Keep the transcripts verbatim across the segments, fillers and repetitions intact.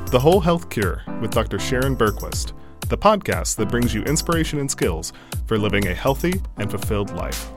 The Whole Health Cure with Doctor Sharon Bergquist, the podcast that brings you inspiration and skills for living a healthy and fulfilled life.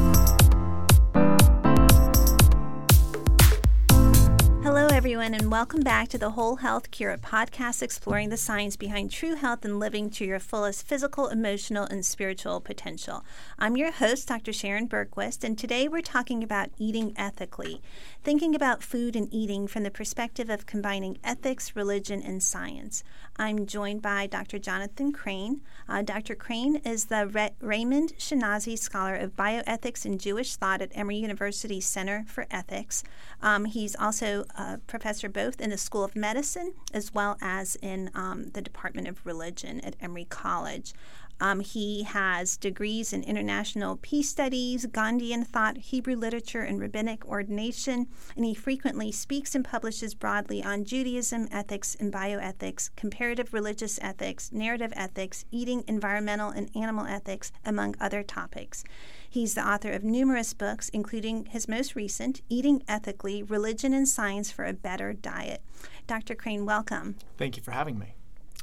Hello, everyone, and welcome back to The Whole Health Cure, a podcast exploring the science behind true health and living to your fullest physical, emotional, and spiritual potential. I'm your host, Doctor Sharon Bergquist, and today we're talking about eating ethically, thinking about food and eating from the perspective of combining ethics, religion, and science. I'm joined by Doctor Jonathan Crane. Uh, Doctor Crane is the Re- Raymond Shinazi Scholar of Bioethics and Jewish Thought at Emory University Center for Ethics. Um, he's also a professor both in the School of Medicine as well as in um, the Department of Religion at Emory College. Um, he has degrees in international peace studies, Gandhian thought, Hebrew literature, and rabbinic ordination, and he frequently speaks and publishes broadly on Judaism, ethics, and bioethics, comparative religious ethics, narrative ethics, eating, environmental, and animal ethics, among other topics. He's the author of numerous books, including his most recent, Eating Ethically, Religion and Science for a Better Diet. Doctor Crane, welcome. Thank you for having me.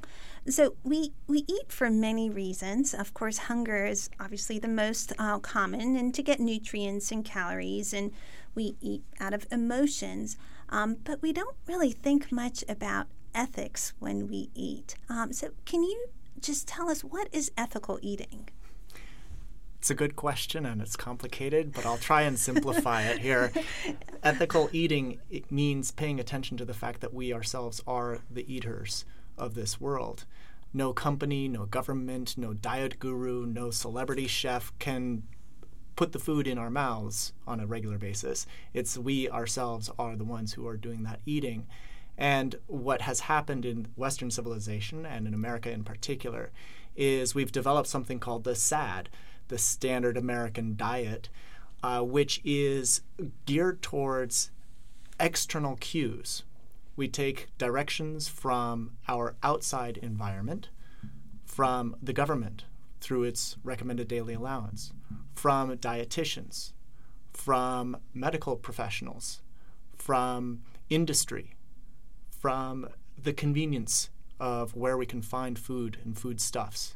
So we, we eat for many reasons. Of course, hunger is obviously the most uh, common, and to get nutrients and calories, and we eat out of emotions. Um, but we don't really think much about ethics when we eat. Um, so can you just tell us, what is ethical eating? It's a good question, and it's complicated, but I'll try and simplify it here. Ethical eating, it means paying attention to the fact that we ourselves are the eaters of this world. No company, no government, no diet guru, no celebrity chef can put the food in our mouths on a regular basis. It's we ourselves are the ones who are doing that eating. And what has happened in Western civilization, and in America in particular, is we've developed something called the SAD, the Standard American Diet, uh, which is geared towards external cues. We take directions from our outside environment, from the government through its recommended daily allowance, from dietitians, from medical professionals, from industry, from the convenience of where we can find food and foodstuffs,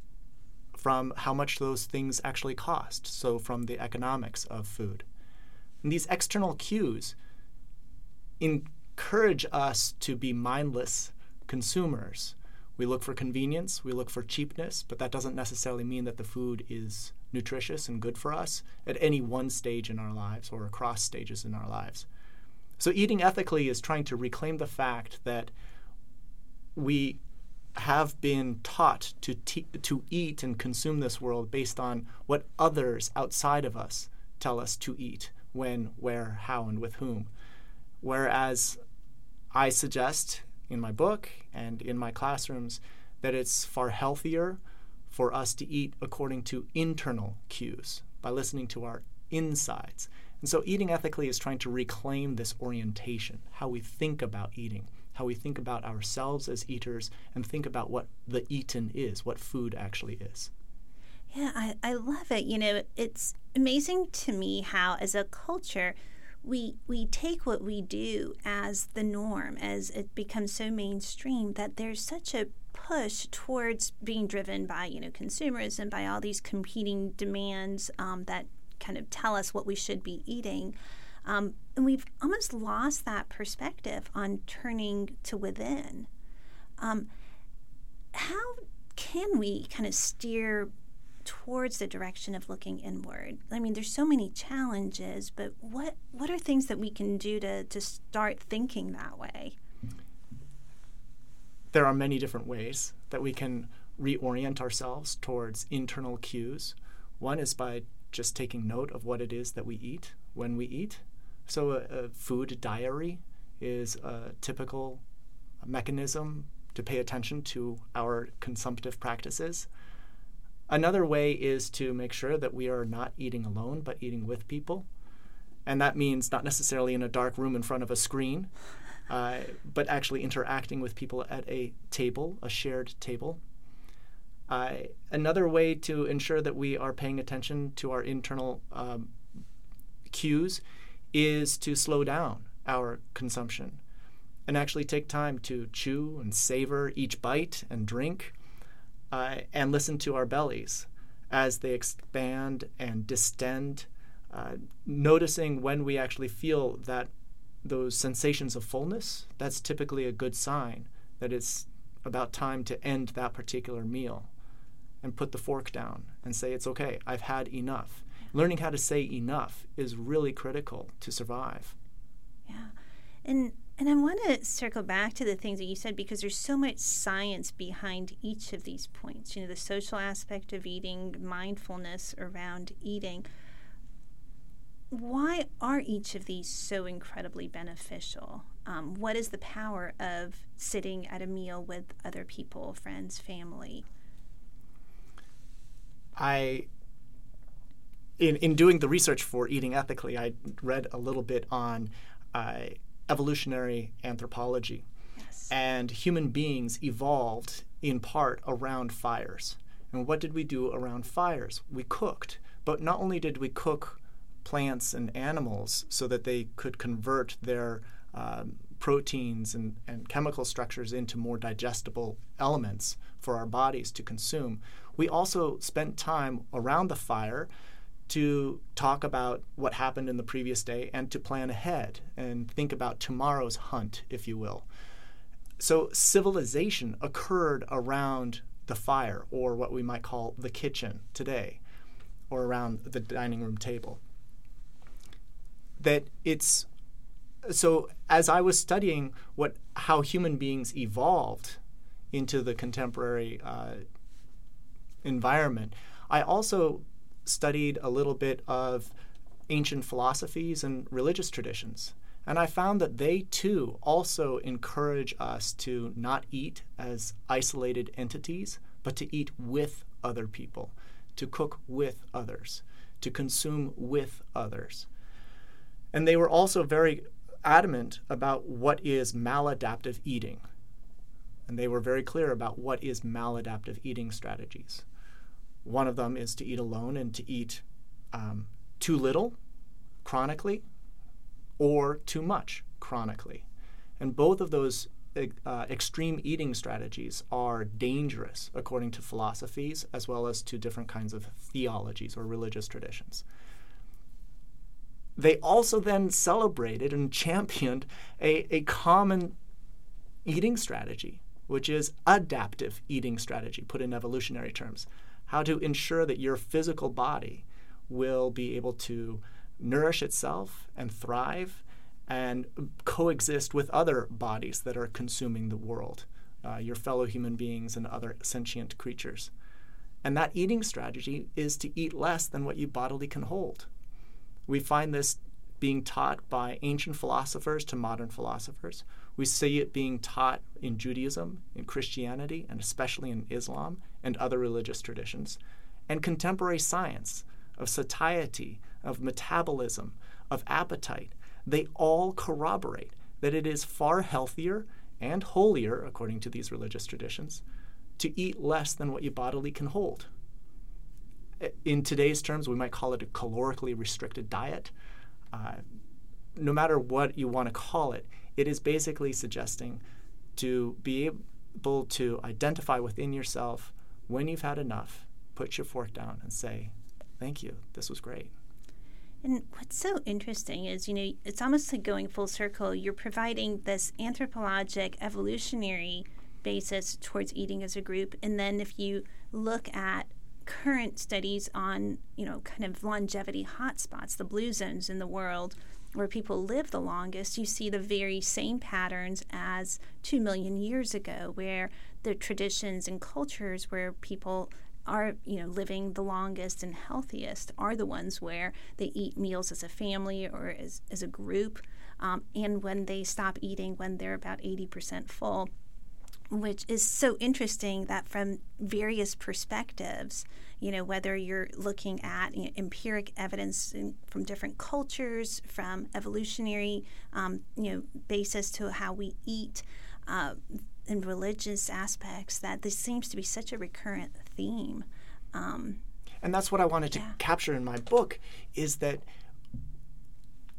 from how much those things actually cost, so from the economics of food. And these external cues in encourage us to be mindless consumers. We look for convenience, we look for cheapness, but that doesn't necessarily mean that the food is nutritious and good for us at any one stage in our lives or across stages in our lives. So eating ethically is trying to reclaim the fact that we have been taught to te- to eat and consume this world based on what others outside of us tell us to eat, when, where, how, and with whom. Whereas I suggest in my book and in my classrooms that it's far healthier for us to eat according to internal cues, by listening to our insides. And so eating ethically is trying to reclaim this orientation, how we think about eating, how we think about ourselves as eaters, and think about what the eaten is, what food actually is. Yeah, I, I love it. You know, it's amazing to me how, as a culture, we we take what we do as the norm, as it becomes so mainstream, that there's such a push towards being driven by, you know, consumerism, by all these competing demands um, that kind of tell us what we should be eating. Um, and we've almost lost that perspective on turning to within. Um, how can we kind of steer towards the direction of looking inward? I mean, there's so many challenges, but what what are things that we can do to, to start thinking that way? There are many different ways that we can reorient ourselves towards internal cues. One is by just taking note of what it is that we eat when we eat. So a, a food diary is a typical mechanism to pay attention to our consumptive practices. Another way is to make sure that we are not eating alone, but eating with people. And that means not necessarily in a dark room in front of a screen, uh, but actually interacting with people at a table, a shared table. Uh, another way to ensure that we are paying attention to our internal um, cues is to slow down our consumption. and actually take time to chew and savor each bite and drink, uh, and listen to our bellies as they expand and distend, uh, noticing when we actually feel that those sensations of fullness. That's typically a good sign that it's about time to end that particular meal and put the fork down and say, it's okay, I've had enough. Learning how to say enough is really critical to survive. Yeah. And and I want to circle back to the things that you said, because there's so much science behind each of these points. You know, the social aspect of eating, mindfulness around eating. Why are each of these so incredibly beneficial? Um, what is the power of sitting at a meal with other people, friends, family? I, in, in doing the research for Eating Ethically, I read a little bit on uh, evolutionary anthropology. Yes. And human beings evolved in part around fires. And what did we do around fires? We cooked. But not only did we cook plants and animals so that they could convert their um, proteins and, and chemical structures into more digestible elements for our bodies to consume, we also spent time around the fire to talk about what happened in the previous day and to plan ahead and think about tomorrow's hunt, if you will. So civilization occurred around the fire, or what we might call the kitchen today, or around the dining room table. That it's so as I was studying what how human beings evolved into the contemporary uh, environment, I also studied a little bit of ancient philosophies and religious traditions. And I found that they, too, also encourage us to not eat as isolated entities, but to eat with other people, to cook with others, to consume with others. And they were also very adamant about what is maladaptive eating. And they were very clear about what is maladaptive eating strategies. One of them is to eat alone and to eat um, too little chronically or too much chronically. And both of those uh, extreme eating strategies are dangerous according to philosophies as well as to different kinds of theologies or religious traditions. They also then celebrated and championed a, a common eating strategy, which is adaptive eating strategy, put in evolutionary terms. How to ensure that your physical body will be able to nourish itself and thrive and coexist with other bodies that are consuming the world, uh, your fellow human beings and other sentient creatures. And that eating strategy is to eat less than what you bodily can hold. We find this being taught by ancient philosophers to modern philosophers. We see it being taught in Judaism, in Christianity, and especially in Islam and other religious traditions. And contemporary science of satiety, of metabolism, of appetite, they all corroborate that it is far healthier and holier, according to these religious traditions, to eat less than what you bodily can hold. In today's terms, we might call it a calorically restricted diet. Uh, no matter what you want to call it, it is basically suggesting to be able to identify within yourself when you've had enough, put your fork down and say, thank you, this was great. And what's so interesting is, you know, it's almost like going full circle. You're providing this anthropologic, evolutionary basis towards eating as a group. And then if you look at current studies on, you know, kind of longevity hotspots, the blue zones in the world where people live the longest, you see the very same patterns as two million years ago, where the traditions and cultures where people are, you know, living the longest and healthiest are the ones where they eat meals as a family or as, as a group, um, and when they stop eating when they're about eighty percent full, which is so interesting that from various perspectives, you know, whether you're looking at, you know, empiric evidence in, from different cultures, from evolutionary, um, you know, basis to how we eat, uh, and religious aspects, that this seems to be such a recurrent theme. Um, and that's what I wanted to yeah. capture in my book, is that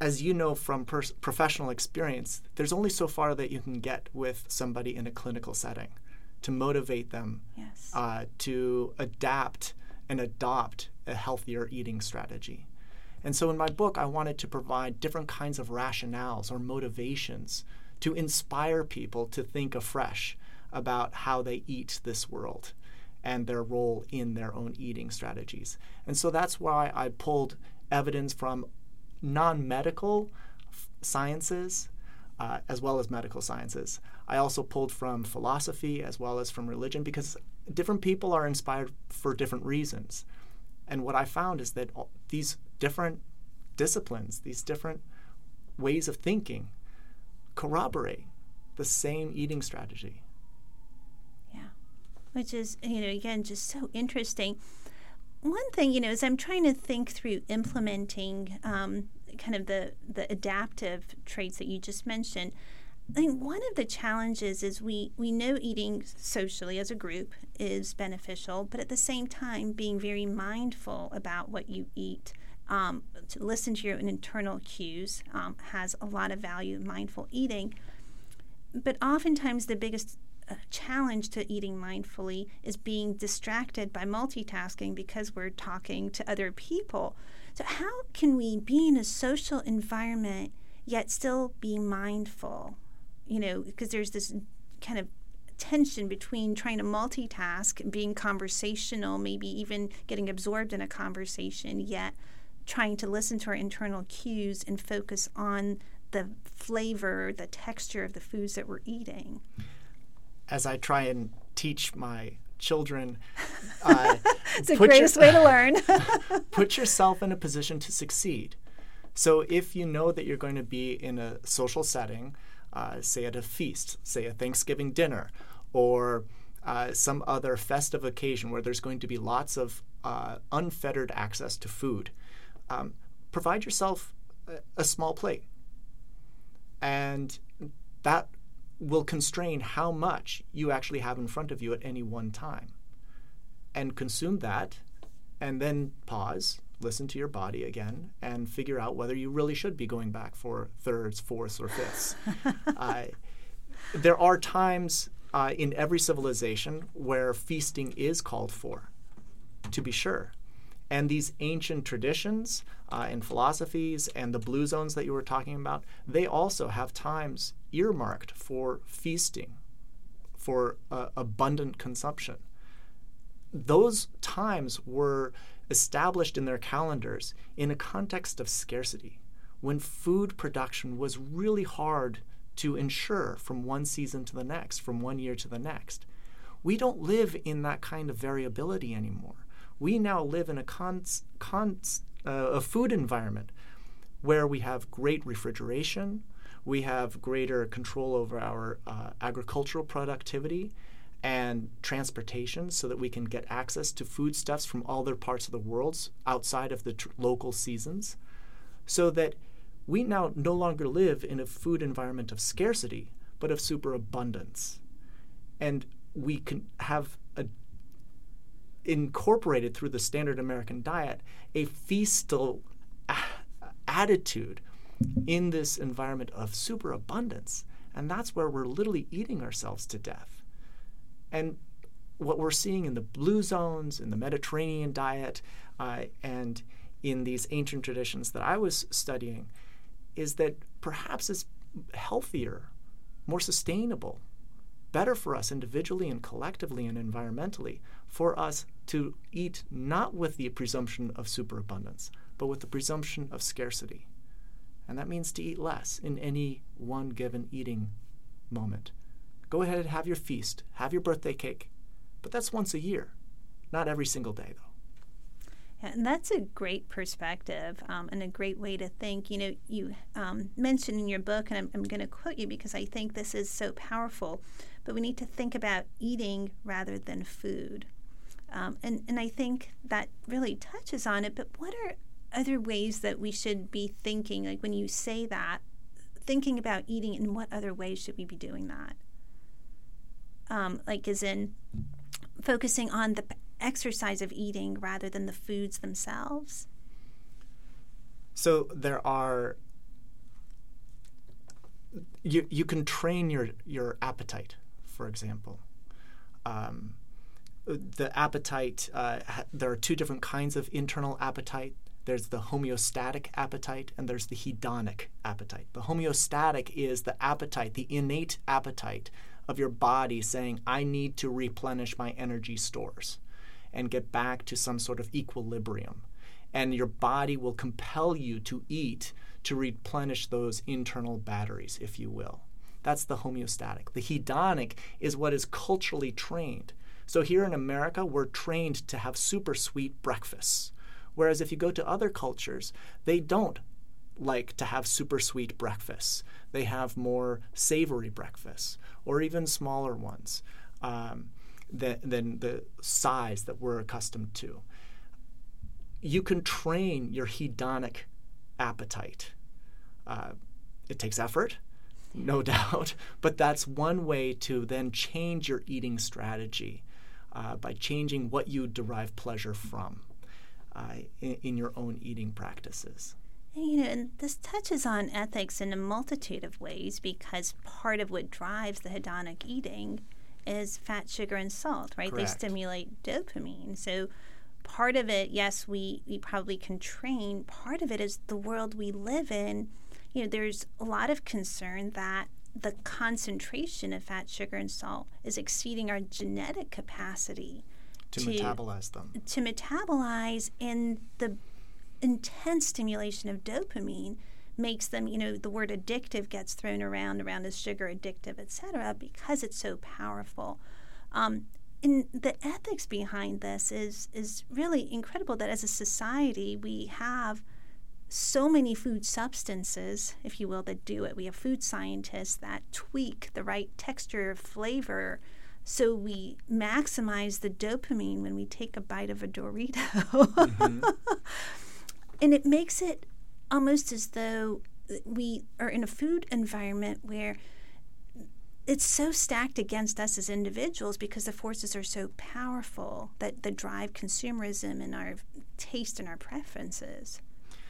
as you know from pers- professional experience, there's only so far that you can get with somebody in a clinical setting to motivate them yes. uh, to adapt and adopt a healthier eating strategy. And so in my book, I wanted to provide different kinds of rationales or motivations to inspire people to think afresh about how they eat this world and their role in their own eating strategies. And so that's why I pulled evidence from non-medical f- sciences uh, as well as medical sciences. I also pulled from philosophy as well as from religion, because different people are inspired for different reasons. And what I found is that all these different disciplines, these different ways of thinking, corroborate the same eating strategy. Yeah, which is, you know, again, just so interesting. One thing, you know, as I'm trying to think through implementing um, kind of the, the adaptive traits that you just mentioned, I think one of the challenges is we, we know eating socially as a group is beneficial, but at the same time being very mindful about what you eat, um, to listen to your own internal cues um, has a lot of value, mindful eating. But oftentimes the biggest uh, challenge to eating mindfully is being distracted by multitasking because we're talking to other people. So how can we be in a social environment yet still be mindful? You know, because there's this kind of tension between trying to multitask, being conversational, maybe even getting absorbed in a conversation, yet trying to listen to our internal cues and focus on the flavor, the texture of the foods that we're eating. As I try and teach my children, uh, it's the greatest your, way to learn. Put yourself in a position to succeed. So if you know that you're going to be in a social setting, Uh, say at a feast, say a Thanksgiving dinner, or uh, some other festive occasion where there's going to be lots of uh, unfettered access to food, um, provide yourself a, a small plate. And that will constrain how much you actually have in front of you at any one time. And consume that, and then pause, listen to your body again, and figure out whether you really should be going back for thirds, fourths, or fifths. uh, there are times uh, in every civilization where feasting is called for, to be sure. And these ancient traditions uh, and philosophies and the blue zones that you were talking about, they also have times earmarked for feasting, for uh, abundant consumption. Those times were established in their calendars in a context of scarcity, when food production was really hard to ensure from one season to the next, from one year to the next. We don't live in that kind of variability anymore. We now live in a, cons- cons- uh, a food environment where we have great refrigeration, we have greater control over our uh, agricultural productivity and transportation, so that we can get access to foodstuffs from all other parts of the world outside of the tr- local seasons, so that we now no longer live in a food environment of scarcity, but of superabundance. And we can have a, incorporated through the standard American diet a feastal a- attitude in this environment of superabundance. And that's where we're literally eating ourselves to death. And what we're seeing in the blue zones, in the Mediterranean diet, uh, and in these ancient traditions that I was studying, is that perhaps it's healthier, more sustainable, better for us individually and collectively and environmentally for us to eat not with the presumption of superabundance, but with the presumption of scarcity. And that means to eat less in any one given eating moment. Go ahead and have your feast, have your birthday cake, but that's once a year, not every single day, though. Yeah, and that's a great perspective um, and a great way to think. You know, you um, mentioned in your book, and I'm, I'm going to quote you because I think this is so powerful, but we need to think about eating rather than food. Um, and, and I think that really touches on it, but what are other ways that we should be thinking, like when you say that, thinking about eating, in what other ways should we be doing that? Um, like as in focusing on the exercise of eating rather than the foods themselves? So there are you you can train your your appetite, for example. Um, the appetite, uh, ha- there are two different kinds of internal appetite. There's the homeostatic appetite and there's the hedonic appetite. The homeostatic is the appetite, the innate appetite of your body saying, I need to replenish my energy stores and get back to some sort of equilibrium. And your body will compel you to eat to replenish those internal batteries, if you will. That's the homeostatic. The hedonic is what is culturally trained. So here in America, we're trained to have super sweet breakfasts. Whereas if you go to other cultures, they don't like to have super sweet breakfasts. They have more savory breakfasts, or even smaller ones um, than, than the size that we're accustomed to. You can train your hedonic appetite. Uh, it takes effort, no doubt, but that's one way to then change your eating strategy uh, by changing what you derive pleasure from. Uh, in, in your own eating practices. And, you know, and this touches on ethics in a multitude of ways because part of what drives the hedonic eating is fat, sugar, and salt, right? Correct. They stimulate dopamine. So part of it, yes, we, we probably can train. Part of it is the world we live in. You know, there's a lot of concern that the concentration of fat, sugar, and salt is exceeding our genetic capacity To, to metabolize them. To metabolize, and the intense stimulation of dopamine makes them, you know, the word addictive gets thrown around, around as sugar addictive, et cetera, because it's so powerful. Um, and the ethics behind this is is really incredible that as a society we have so many food substances, if you will, that do it. We have food scientists that tweak the right texture, flavor, so we maximize the dopamine when we take a bite of a Dorito. Mm-hmm. And it makes it almost as though we are in a food environment where it's so stacked against us as individuals because the forces are so powerful that, that drive consumerism and our taste and our preferences.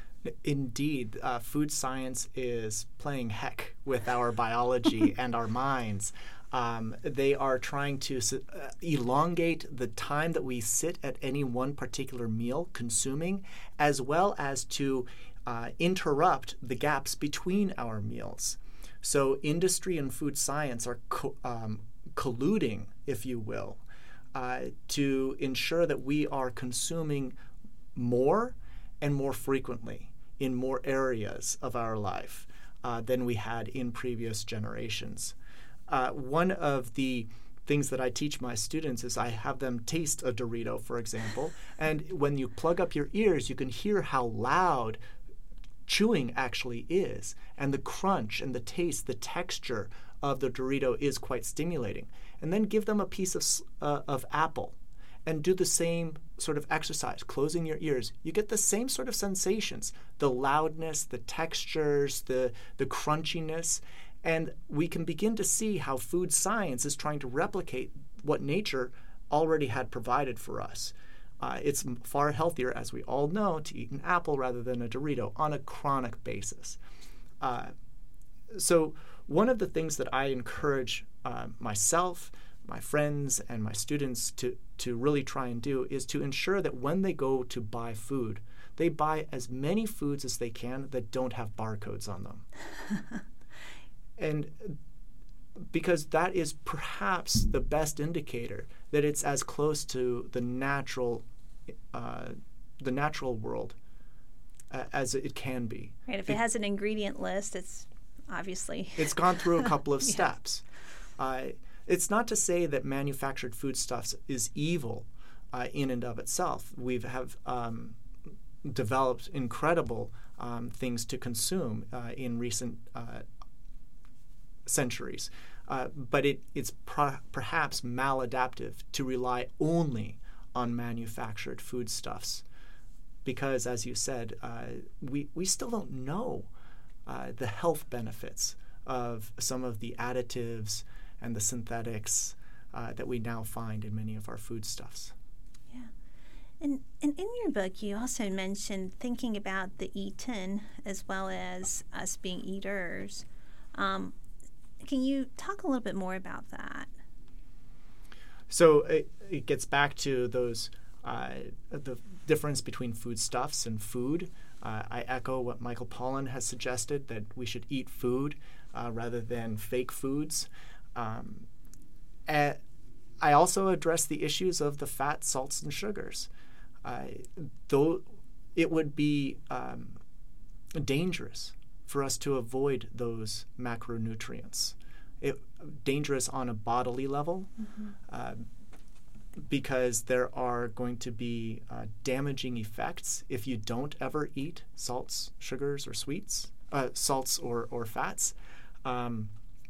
Indeed, uh, food science is playing heck with our biology and our minds. Um, they are trying to uh, elongate the time that we sit at any one particular meal consuming, as well as to uh, interrupt the gaps between our meals. So industry and food science are co- um, colluding, if you will, uh, to ensure that we are consuming more and more frequently in more areas of our life uh, than we had in previous generations. Uh, one of the things that I teach my students is I have them taste a Dorito, for example, and when you plug up your ears, you can hear how loud chewing actually is, and the crunch and the taste, the texture of the Dorito is quite stimulating. And then give them a piece of, uh, of apple and do the same sort of exercise, closing your ears. You get the same sort of sensations, the loudness, the textures, the, the crunchiness, and we can begin to see how food science is trying to replicate what nature already had provided for us. Uh, it's far healthier, as we all know, to eat an apple rather than a Dorito on a chronic basis. Uh, so one of the things that I encourage uh, myself, my friends, and my students to, to really try and do is to ensure that when they go to buy food, they buy as many foods as they can that don't have barcodes on them. And because that is perhaps the best indicator that it's as close to the natural, uh, the natural world uh, as it can be. Right. If it, it has an ingredient list, it's obviously it's gone through a couple of yes. steps. Uh, it's not to say that manufactured foodstuffs is evil uh, in and of itself. We have um, developed incredible um, things to consume uh, in recent uh, centuries. Uh, but it, it's pro- perhaps maladaptive to rely only on manufactured foodstuffs because, as you said, uh, we, we still don't know uh, the health benefits of some of the additives and the synthetics uh, that we now find in many of our foodstuffs. Yeah. And, and in your book, you also mentioned thinking about the eaten as well as us being eaters. Um, can you talk a little bit more about that? So it, it gets back to those uh, the difference between foodstuffs and food. Uh, I echo what Michael Pollan has suggested, that we should eat food uh, rather than fake foods. Um, I also address the issues of the fat, salts, and sugars. Uh, though it would be um, dangerous for us to avoid those macronutrients. It, dangerous on a bodily level, mm-hmm. uh, because there are going to be uh, damaging effects if you don't ever eat salts, sugars, or sweets, uh, salts or, or fats. Um,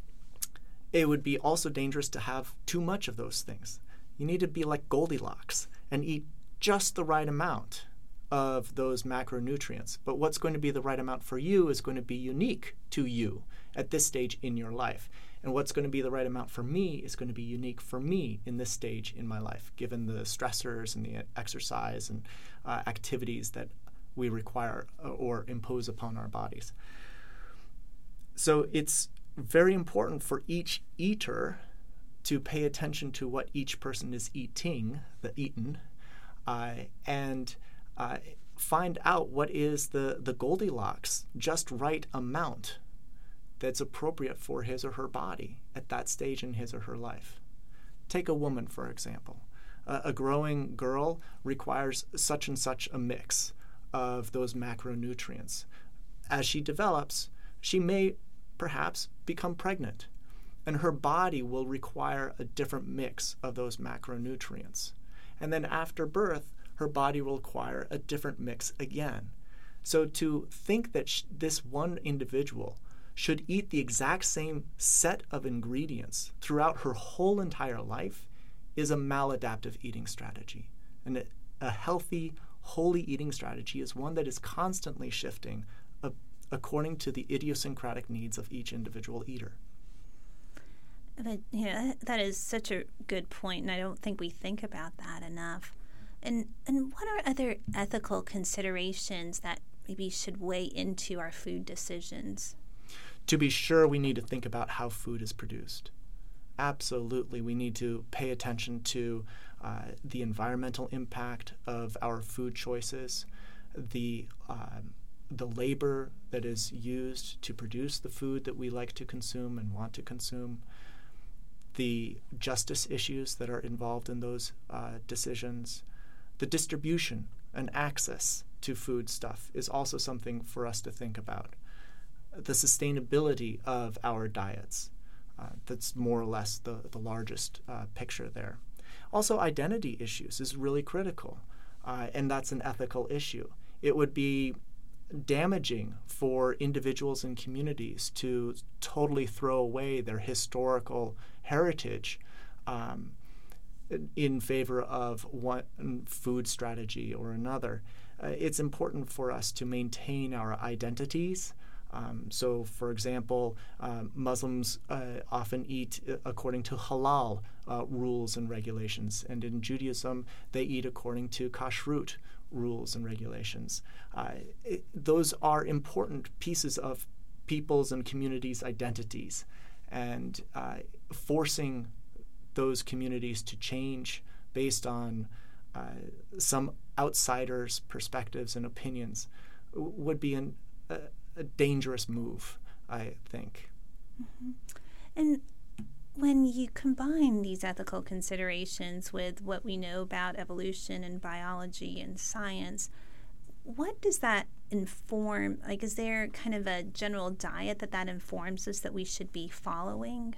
it would be also dangerous to have too much of those things. You need to be like Goldilocks and eat just the right amount of those macronutrients. But what's going to be the right amount for you is going to be unique to you at this stage in your life. And what's going to be the right amount for me is going to be unique for me in this stage in my life, given the stressors and the exercise and uh, activities that we require or impose upon our bodies. So it's very important for each eater to pay attention to what each person is eating, the eaten, uh, and uh, find out what is the, the Goldilocks, just right amount that's appropriate for his or her body at that stage in his or her life. Take a woman, for example. Uh, a growing girl requires such and such a mix of those macronutrients. As she develops, she may perhaps become pregnant, and her body will require a different mix of those macronutrients. And then after birth, her body will require a different mix again. So to think that sh- this one individual should eat the exact same set of ingredients throughout her whole entire life is a maladaptive eating strategy. And a, a healthy, holy eating strategy is one that is constantly shifting a, according to the idiosyncratic needs of each individual eater. But, you know, that is such a good point, and I don't think we think about that enough. And and what are other ethical considerations that maybe should weigh into our food decisions? To be sure, we need to think about how food is produced. Absolutely, we need to pay attention to uh, the environmental impact of our food choices, the um, the labor that is used to produce the food that we like to consume and want to consume, the justice issues that are involved in those uh, decisions, the distribution and access to food stuff is also something for us to think about. The sustainability of our diets, uh, that's more or less the, the largest uh, picture there. Also, identity issues is really critical, uh, and that's an ethical issue. It would be damaging for individuals and communities to totally throw away their historical heritage um, in favor of one food strategy or another. Uh, it's important for us to maintain our identities. Um, so, for example, uh, Muslims uh, often eat according to halal uh, rules and regulations, and in Judaism, they eat according to kashrut rules and regulations. Uh, it, those are important pieces of people's and communities' identities, and uh, forcing those communities to change based on uh, some outsiders' perspectives and opinions would be an uh, a dangerous move, I think. Mm-hmm. And when you combine these ethical considerations with what we know about evolution and biology and science, what does that inform? Like, is there kind of a general diet that that informs us that we should be following?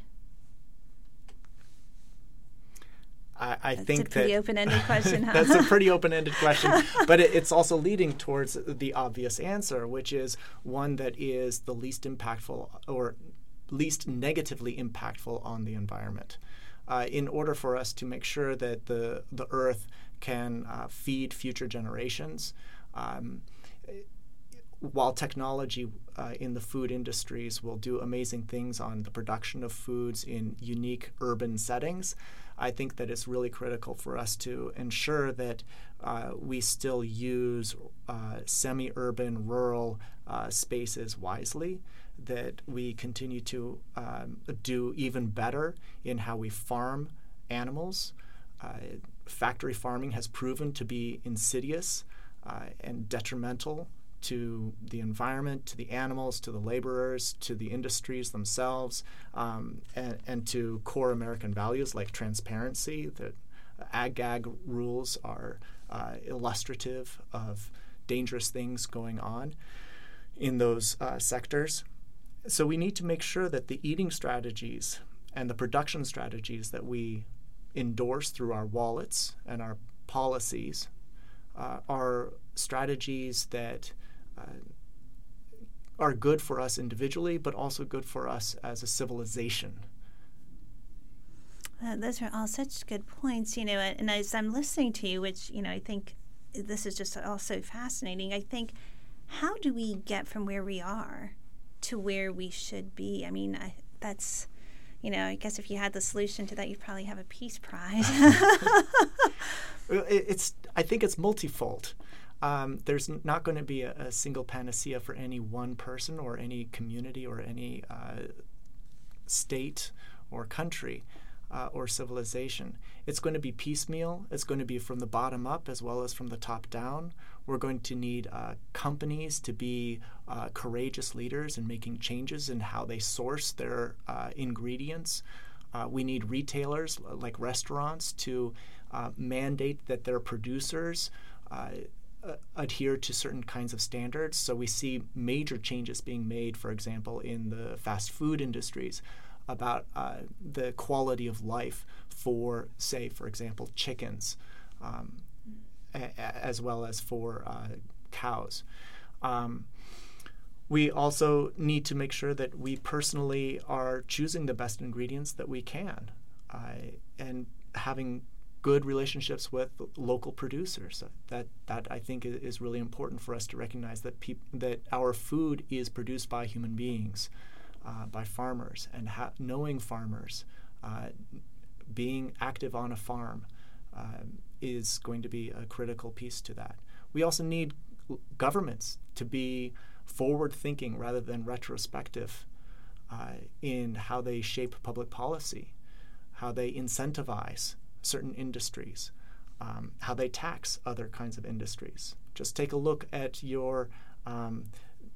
I, I that's think a pretty that open-ended question, huh? That's a pretty open-ended question, but it, it's also leading towards the obvious answer, which is one that is the least impactful or least negatively impactful on the environment. Uh, in order for us to make sure that the, the Earth can uh, feed future generations, um, while technology uh, in the food industries will do amazing things on the production of foods in unique urban settings, I think that it's really critical for us to ensure that uh, we still use uh, semi-urban, rural uh, spaces wisely, that we continue to um, do even better in how we farm animals. Uh, factory farming has proven to be insidious uh, and detrimental to the environment, to the animals, to the laborers, to the industries themselves, um, and, and to core American values like transparency. That ag-gag rules are uh, illustrative of dangerous things going on in those uh, sectors. So we need to make sure that the eating strategies and the production strategies that we endorse through our wallets and our policies uh, are strategies that uh, are good for us individually, but also good for us as a civilization. Uh, those are all such good points, you know, and as I'm listening to you, which, you know, I think this is just also fascinating, I think, how do we get from where we are to where we should be? I mean, I, that's, you know, I guess if you had the solution to that, you'd probably have a Peace Prize. it's, I think it's multifold. Um, there's not going to be a, a single panacea for any one person or any community or any uh, state or country uh, or civilization. It's going to be piecemeal. It's going to be from the bottom up as well as from the top down. We're going to need uh, companies to be uh, courageous leaders in making changes in how they source their uh, ingredients. Uh, we need retailers like restaurants to uh, mandate that their producers uh, uh, adhere to certain kinds of standards. So we see major changes being made, for example, in the fast food industries about uh, the quality of life for, say, for example, chickens. Um, as well as for uh, cows. Um, we also need to make sure that we personally are choosing the best ingredients that we can uh, and having good relationships with local producers. That, that I think is really important for us to recognize that peop- that our food is produced by human beings, uh, by farmers, and ha- knowing farmers, uh, being active on a farm, uh, is going to be a critical piece to that. We also need governments to be forward-thinking rather than retrospective uh, in how they shape public policy, how they incentivize certain industries, um, how they tax other kinds of industries. Just take a look at your um,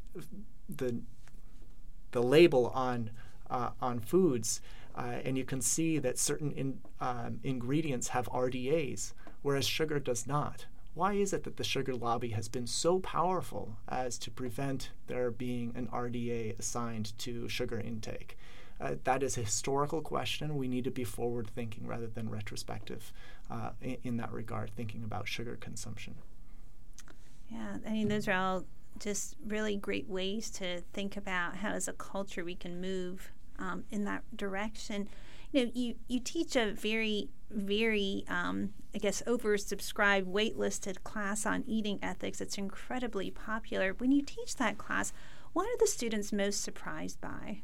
the the label on uh, on foods, uh, and you can see that certain in, um, ingredients have R D As, whereas sugar does not. Why is it that the sugar lobby has been so powerful as to prevent there being an R D A assigned to sugar intake? Uh, that is a historical question. We need to be forward-thinking rather than retrospective uh, in, in that regard, thinking about sugar consumption. Yeah, I mean, those are all just really great ways to think about how, as a culture, we can move um, in that direction. You know, you, you teach a very, very, um, I guess, oversubscribed, waitlisted class on eating ethics. It's incredibly popular. When you teach that class, what are the students most surprised by?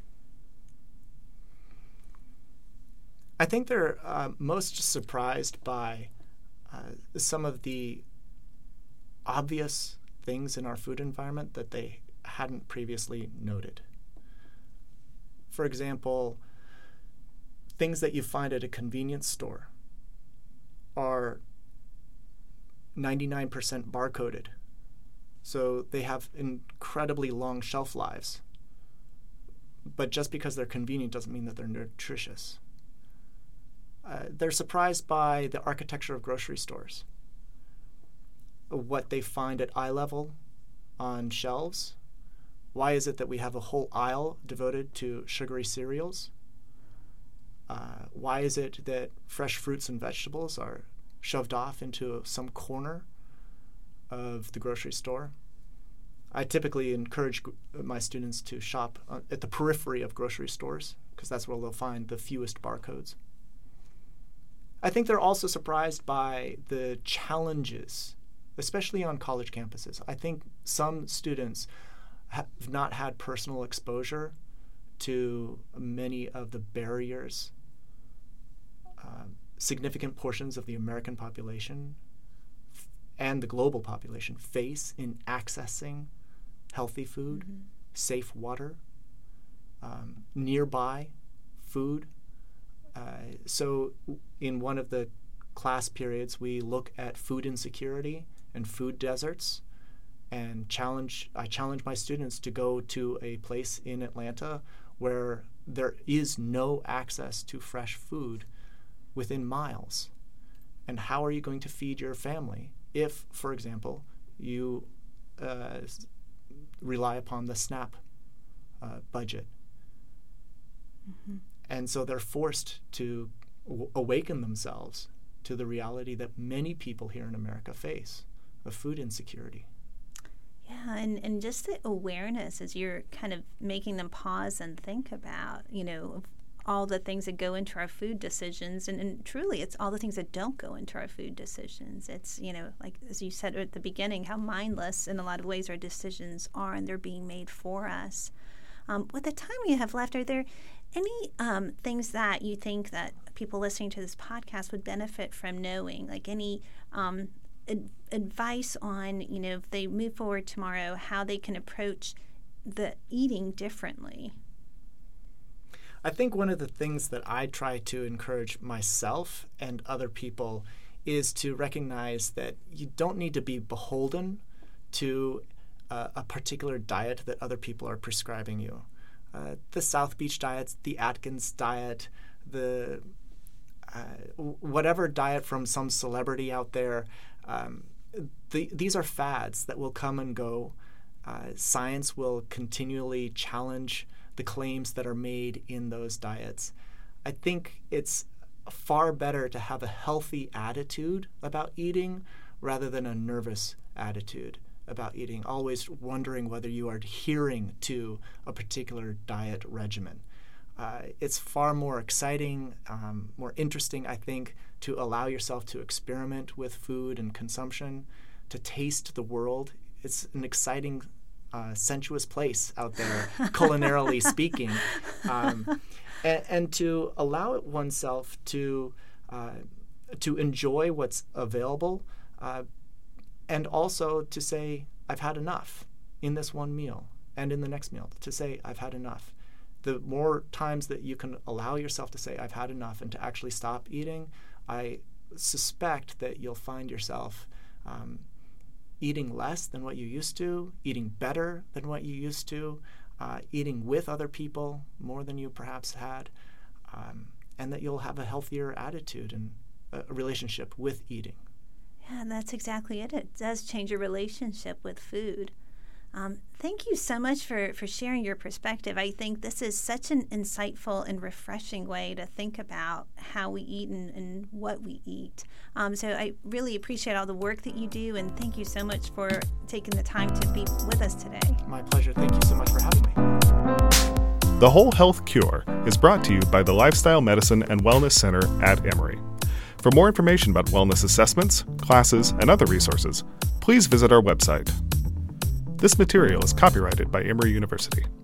I think they're uh, most surprised by uh, some of the obvious things in our food environment that they hadn't previously noted. For example, things that you find at a convenience store are ninety-nine percent barcoded. So they have incredibly long shelf lives. But just because they're convenient doesn't mean that they're nutritious. Uh, they're surprised by the architecture of grocery stores. What they find at eye level on shelves. Why is it that we have a whole aisle devoted to sugary cereals? Uh, why is it that fresh fruits and vegetables are shoved off into some corner of the grocery store? I typically encourage my students to shop at the periphery of grocery stores because that's where they'll find the fewest barcodes. I think they're also surprised by the challenges, especially on college campuses. I think some students have not had personal exposure to many of the barriers um, significant portions of the American population f- and the global population face in accessing healthy food, mm-hmm. safe water, um, nearby food. Uh, so in one of the class periods, we look at food insecurity and food deserts, and challenge. I challenge my students to go to a place in Atlanta where there is no access to fresh food within miles. And how are you going to feed your family if, for example, you uh, rely upon the SNAP uh, budget? Mm-hmm. And so they're forced to w- awaken themselves to the reality that many people here in America face of food insecurity. Yeah, and, and just the awareness as you're kind of making them pause and think about, you know, all the things that go into our food decisions. And, and truly, it's all the things that don't go into our food decisions. It's, you know, like as you said at the beginning, how mindless in a lot of ways our decisions are, and they're being made for us. Um, with the time we have left, are there any um, things that you think that people listening to this podcast would benefit from knowing, like any um, ad- advice on, you know, if they move forward tomorrow, how they can approach the eating differently? I think one of the things that I try to encourage myself and other people is to recognize that you don't need to be beholden to uh, a particular diet that other people are prescribing you. Uh, the South Beach diets, the Atkins diet, the uh, whatever diet from some celebrity out there, um, the, these are fads that will come and go. Uh, science will continually challenge the claims that are made in those diets. I think it's far better to have a healthy attitude about eating rather than a nervous attitude about eating, always wondering whether you are adhering to a particular diet regimen. Uh, it's far more exciting, um, more interesting, I think, to allow yourself to experiment with food and consumption, to taste the world. It's an exciting Uh, sensuous place out there, culinarily speaking, um, and, and to allow it oneself to uh, to enjoy what's available, uh, and also to say, I've had enough in this one meal, and in the next meal, to say, I've had enough. The more times that you can allow yourself to say, I've had enough, and to actually stop eating, I suspect that you'll find yourself um, eating less than what you used to, eating better than what you used to, uh, eating with other people more than you perhaps had, um, and that you'll have a healthier attitude and a relationship with eating. Yeah, that's exactly it. It does change your relationship with food. Um, thank you so much for, for sharing your perspective. I think this is such an insightful and refreshing way to think about how we eat and, and what we eat. Um, so I really appreciate all the work that you do, and thank you so much for taking the time to be with us today. My pleasure. Thank you so much for having me. The Whole Health Cure is brought to you by the Lifestyle Medicine and Wellness Center at Emory. For more information about wellness assessments, classes, and other resources, please visit our website. This material is copyrighted by Emory University.